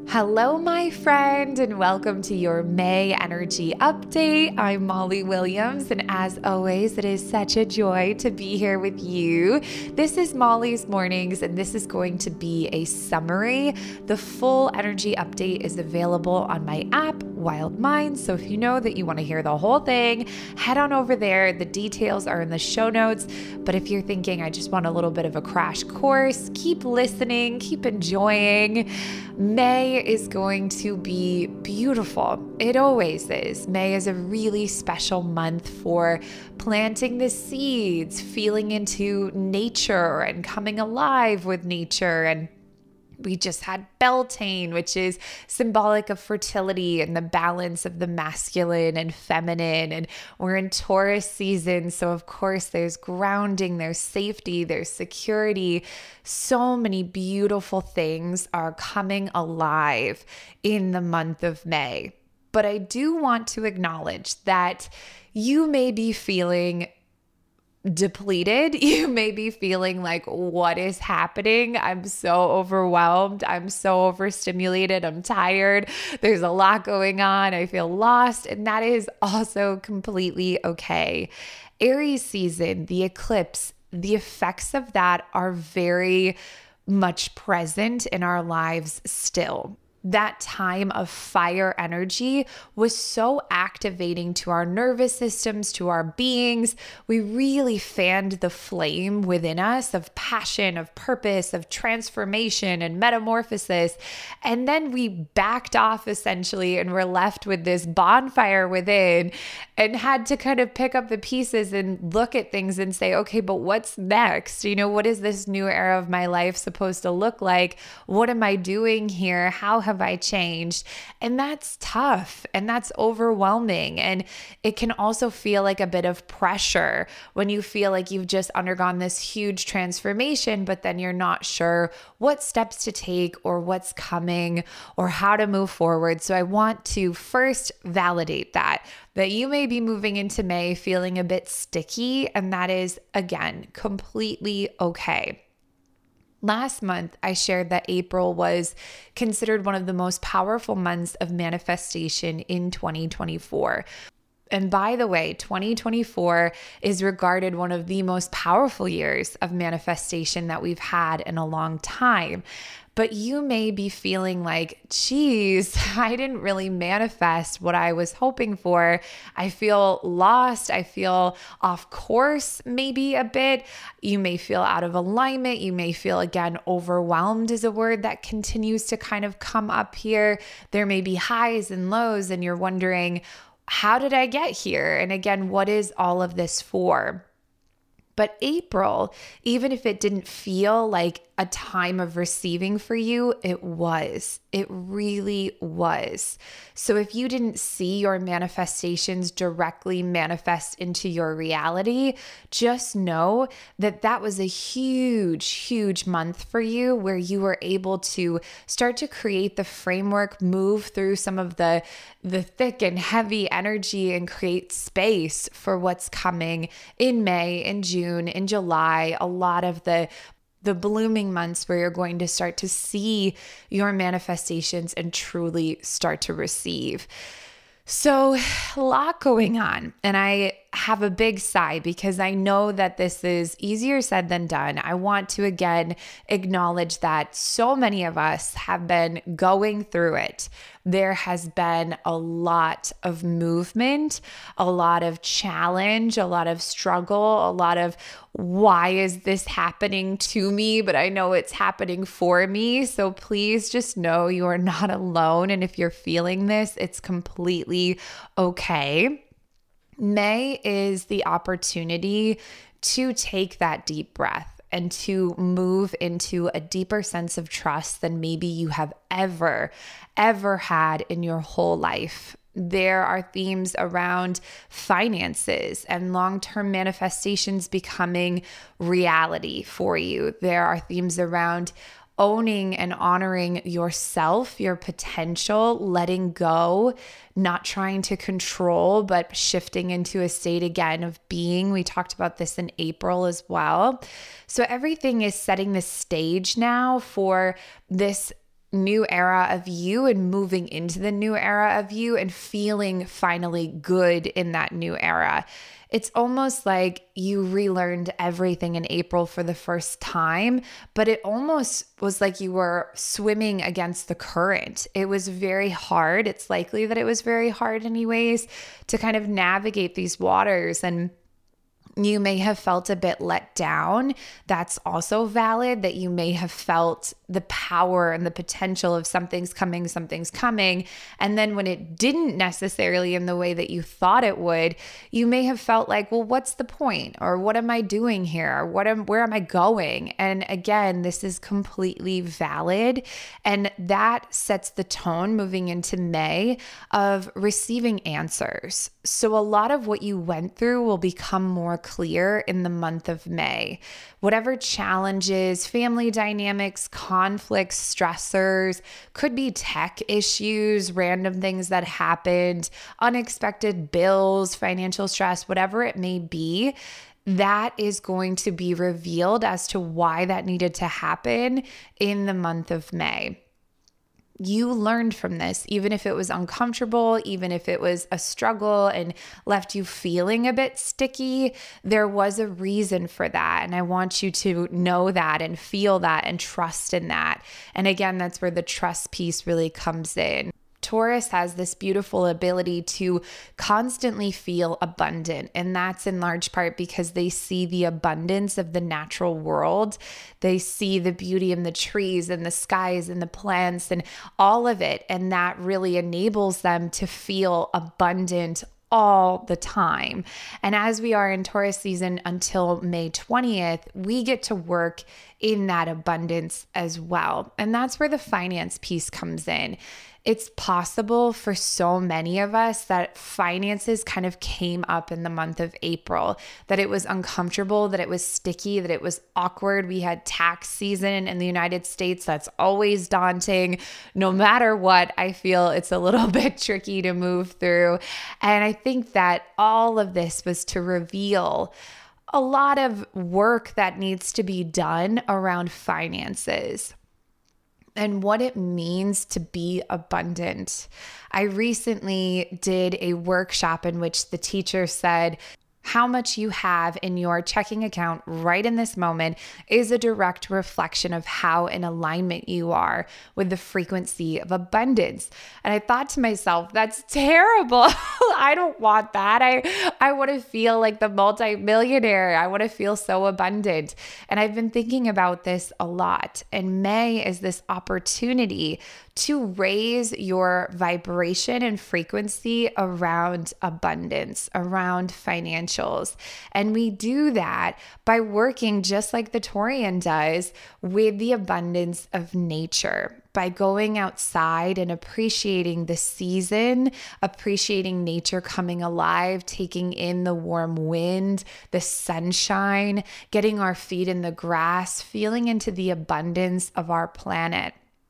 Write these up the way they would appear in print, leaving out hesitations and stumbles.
Hello, my friend, and welcome to your May Energy Update. I'm Molly Williams, and as always, it is such a joy to be here with you. This is Molly's Mornings, and this is going to be a summary. The full energy update is available on my app, Wild Minds, so if you know that you want to hear the whole thing, head on over there. The details are in the show notes, but if you're thinking, I just want a little bit of a crash course, keep listening, keep enjoying. May is going to be beautiful. It always is. May is a really special month for planting the seeds, feeling into nature and coming alive with nature. And we just had Beltane, which is symbolic of fertility and the balance of the masculine and feminine. And we're in Taurus season. So of course there's grounding, there's safety, there's security. So many beautiful things are coming alive in the month of May. But I do want to acknowledge that you may be feeling depleted. You may be feeling like, what is happening? I'm so overwhelmed. I'm so overstimulated. I'm tired. There's a lot going on. I feel lost. And that is also completely okay. Aries season, the eclipse, the effects of that are very much present in our lives still. That time of fire energy was so activating to our nervous systems, to our beings. We really fanned the flame within us of passion, of purpose, of transformation and metamorphosis. And then we backed off essentially and were left with this bonfire within and had to kind of pick up the pieces and look at things and say, okay, but what's next? What is this new era of my life supposed to look like? What am I doing here? How have I changed? And that's tough and that's overwhelming. And it can also feel like a bit of pressure when you feel like you've just undergone this huge transformation, but then you're not sure what steps to take or what's coming or how to move forward. So I want to first validate that you may be moving into May feeling a bit sticky, and that is, again, completely okay. Last month, I shared that April was considered one of the most powerful months of manifestation in 2024. And by the way, 2024 is regarded one of the most powerful years of manifestation that we've had in a long time. But you may be feeling like, geez, I didn't really manifest what I was hoping for. I feel lost. I feel off course maybe a bit. You may feel out of alignment. You may feel, again, overwhelmed is a word that continues to kind of come up here. There may be highs and lows, and you're wondering, how did I get here? And again, what is all of this for? But April, even if it didn't feel like a time of receiving for you, it was. It really was. So if you didn't see your manifestations directly manifest into your reality, just know that that was a huge, huge month for you where you were able to start to create the framework, move through some of the thick and heavy energy and create space for what's coming in May, in June, in July, a lot of the blooming months where you're going to start to see your manifestations and truly start to receive. So a lot going on, and I have a big sigh because I know that this is easier said than done. I want to again acknowledge that so many of us have been going through it. There has been a lot of movement, a lot of challenge, a lot of struggle, a lot of why is this happening to me? But I know it's happening for me. So please just know you are not alone. And if you're feeling this, it's completely okay. May is the opportunity to take that deep breath and to move into a deeper sense of trust than maybe you have ever had in your whole life. There are themes around finances and long-term manifestations becoming reality for you. There are themes around owning and honoring yourself, your potential, letting go, not trying to control, but shifting into a state again of being. We talked about this in April as well. So everything is setting the stage now for this new era of you and moving into the new era of you and feeling finally good in that new era. It's almost like you relearned everything in April for the first time, but it almost was like you were swimming against the current. It was very hard. It's likely that it was very hard anyways to kind of navigate these waters, and you may have felt a bit let down. That's also valid, that you may have felt the power and the potential of something's coming. And then when it didn't necessarily in the way that you thought it would, you may have felt like, well, what's the point? Or what am I doing here? Where am I going? And again, this is completely valid. And that sets the tone moving into May of receiving answers. So a lot of what you went through will become more clear in the month of May. Whatever challenges, family dynamics, conflicts, stressors, could be tech issues, random things that happened, unexpected bills, financial stress, whatever it may be, that is going to be revealed as to why that needed to happen in the month of May. You learned from this, even if it was uncomfortable, even if it was a struggle and left you feeling a bit sticky, there was a reason for that. And I want you to know that and feel that and trust in that. And again, that's where the trust piece really comes in. Taurus has this beautiful ability to constantly feel abundant. And that's in large part because they see the abundance of the natural world. They see the beauty in the trees and the skies and the plants and all of it. And that really enables them to feel abundant all the time. And as we are in Taurus season until May 20th, we get to work in that abundance as well. And that's where the finance piece comes in. It's possible for so many of us that finances kind of came up in the month of April, that it was uncomfortable, that it was sticky, that it was awkward. We had tax season in the United States. That's always daunting. No matter what, I feel it's a little bit tricky to move through. And I think that all of this was to reveal a lot of work that needs to be done around finances and what it means to be abundant. I recently did a workshop in which the teacher said, how much you have in your checking account right in this moment is a direct reflection of how in alignment you are with the frequency of abundance. And I thought to myself, that's terrible. I don't want that. I want to feel like the multimillionaire. I want to feel so abundant. And I've been thinking about this a lot. And May is this opportunity to raise your vibration and frequency around abundance, around financials. And we do that by working just like the Taurian does with the abundance of nature, by going outside and appreciating the season, appreciating nature coming alive, taking in the warm wind, the sunshine, getting our feet in the grass, feeling into the abundance of our planet.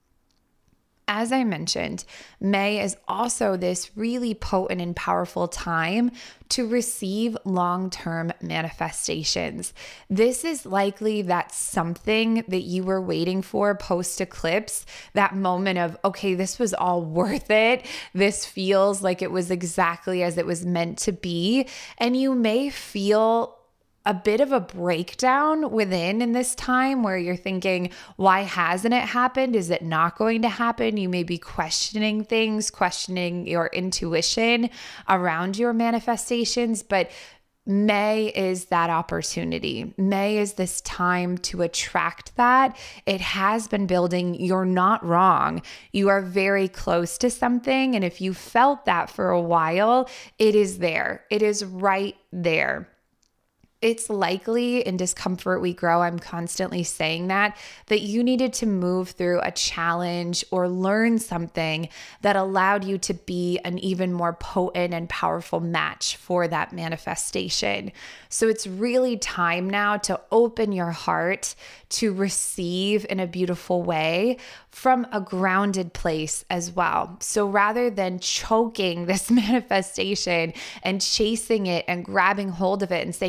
As I mentioned, May is also this really potent and powerful time to receive long-term manifestations. This is likely that something that you were waiting for post-eclipse, that moment of, okay, this was all worth it. This feels like it was exactly as it was meant to be. And you may feel a bit of a breakdown within in this time where you're thinking, why hasn't it happened? Is it not going to happen? You may be questioning things, questioning your intuition around your manifestations, but May is that opportunity. May is this time to attract that. It has been building. You're not wrong. You are very close to something. And if you felt that for a while, it is there. It is right there. It's likely in Discomfort We Grow, I'm constantly saying that you needed to move through a challenge or learn something that allowed you to be an even more potent and powerful match for that manifestation. So it's really time now to open your heart to receive in a beautiful way from a grounded place as well. So rather than choking this manifestation and chasing it and grabbing hold of it and saying it has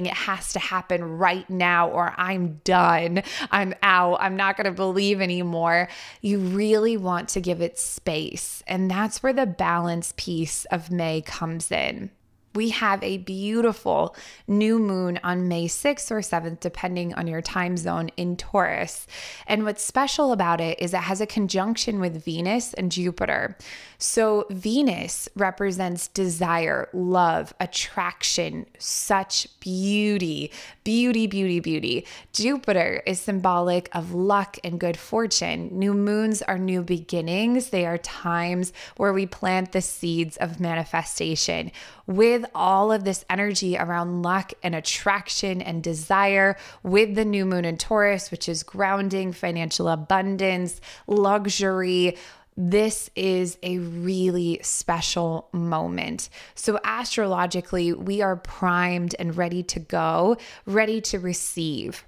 has to happen right now or I'm done. I'm out. I'm not going to believe anymore. You really want to give it space. And that's where the balance piece of May comes in. We have a beautiful new moon on May 6th or 7th, depending on your time zone, in Taurus. And what's special about it is it has a conjunction with Venus and Jupiter. So Venus represents desire, love, attraction, such beauty, beauty, beauty, beauty. Jupiter is symbolic of luck and good fortune. New moons are new beginnings. They are times where we plant the seeds of manifestation. With all of this energy around luck and attraction and desire, with the new moon in Taurus, which is grounding, financial abundance, luxury, this is a really special moment. So astrologically, we are primed and ready to go, ready to receive.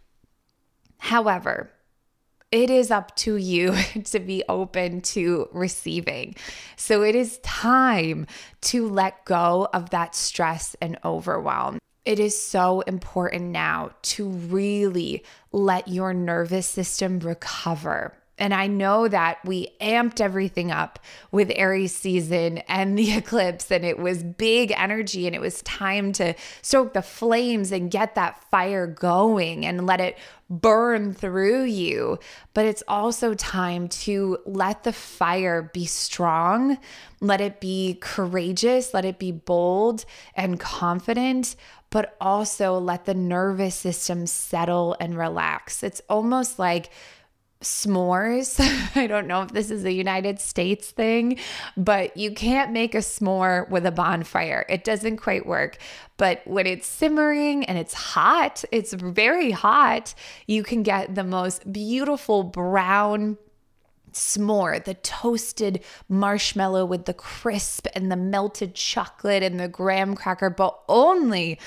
However, it is up to you to be open to receiving. So it is time to let go of that stress and overwhelm. It is so important now to really let your nervous system recover. And I know that we amped everything up with Aries season and the eclipse, and it was big energy, and it was time to stoke the flames and get that fire going and let it burn through you. But it's also time to let the fire be strong, let it be courageous, let it be bold and confident, but also let the nervous system settle and relax. It's almost like s'mores. I don't know if this is a United States thing, but you can't make a s'more with a bonfire. It doesn't quite work. But when it's simmering and it's hot, it's very hot, you can get the most beautiful brown s'more, the toasted marshmallow with the crisp and the melted chocolate and the graham cracker, but only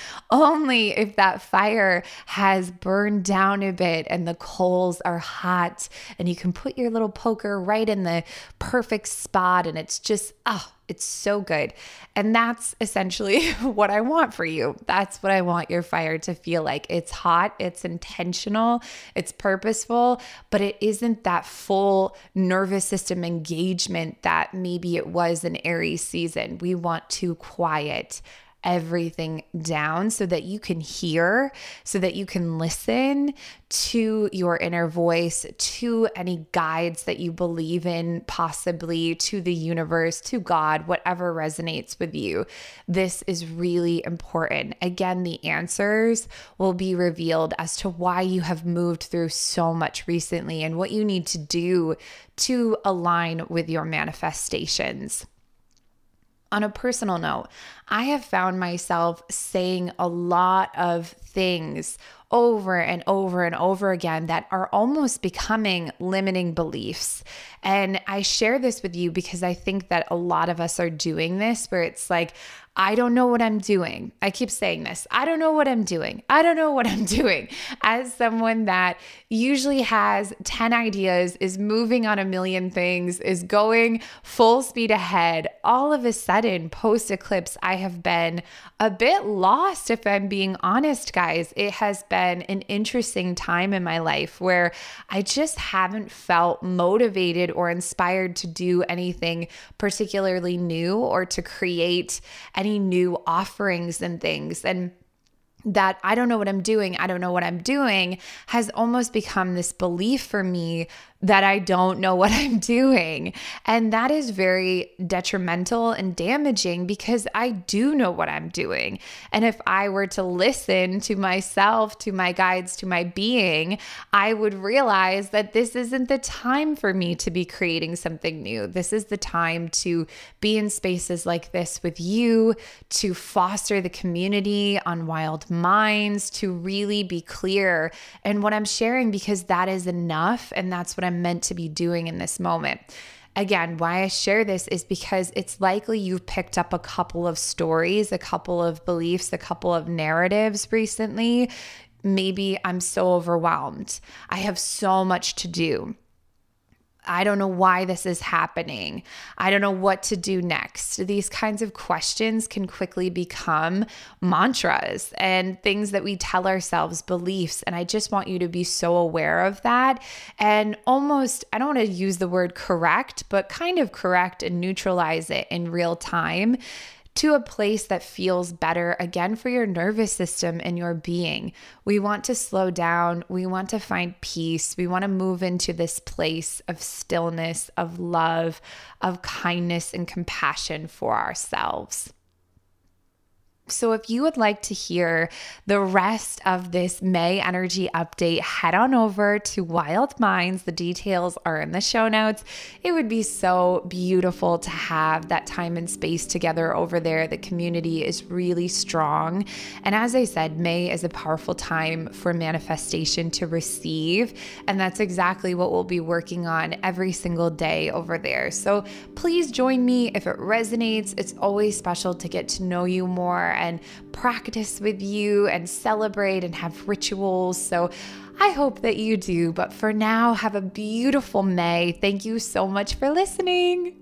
if that fire has burned down a bit and the coals are hot and you can put your little poker right in the perfect spot and it's just, it's so good. And that's essentially what I want for you. That's what I want your fire to feel like. It's hot, it's intentional, it's purposeful, but it isn't that full nervous system engagement that maybe it was in Aries season. We want to quiet everything down so that you can hear, so that you can listen to your inner voice, to any guides that you believe in, possibly to the universe, to God, whatever resonates with you. This is really important. Again, the answers will be revealed as to why you have moved through so much recently and what you need to do to align with your manifestations. On a personal note, I have found myself saying a lot of things over and over and over again that are almost becoming limiting beliefs. And I share this with you because I think that a lot of us are doing this where it's like, I don't know what I'm doing. I keep saying this. I don't know what I'm doing. I don't know what I'm doing. As someone that usually has 10 ideas, is moving on a million things, is going full speed ahead, all of a sudden, post-eclipse, I have been a bit lost, if I'm being honest, guys. It has been an interesting time in my life where I just haven't felt motivated or inspired to do anything particularly new or to create any new offerings and things. And that I don't know what I'm doing has almost become this belief for me that I don't know what I'm doing. And that is very detrimental and damaging because I do know what I'm doing. And if I were to listen to myself, to my guides, to my being, I would realize that this isn't the time for me to be creating something new. This is the time to be in spaces like this with you, to foster the community on Wild Minds, to really be clear in what I'm sharing, because that is enough. And that's what I'm meant to be doing in this moment. Again, why I share this is because it's likely you've picked up a couple of stories, a couple of beliefs, a couple of narratives recently. Maybe I'm so overwhelmed. I have so much to do. I don't know why this is happening. I don't know what to do next. These kinds of questions can quickly become mantras and things that we tell ourselves, beliefs. And I just want you to be so aware of that and almost, I don't want to use the word correct, but kind of correct and neutralize it in real time to a place that feels better, again, for your nervous system and your being. We want to slow down. We want to find peace. We want to move into this place of stillness, of love, of kindness and compassion for ourselves. So if you would like to hear the rest of this May energy update, head on over to Wild Minds. The details are in the show notes. It would be so beautiful to have that time and space together over there. The community is really strong. And as I said, May is a powerful time for manifestation to receive. And that's exactly what we'll be working on every single day over there. So please join me if it resonates. It's always special to get to know you more and practice with you and celebrate and have rituals. So I hope that you do. But for now, have a beautiful May. Thank you so much for listening.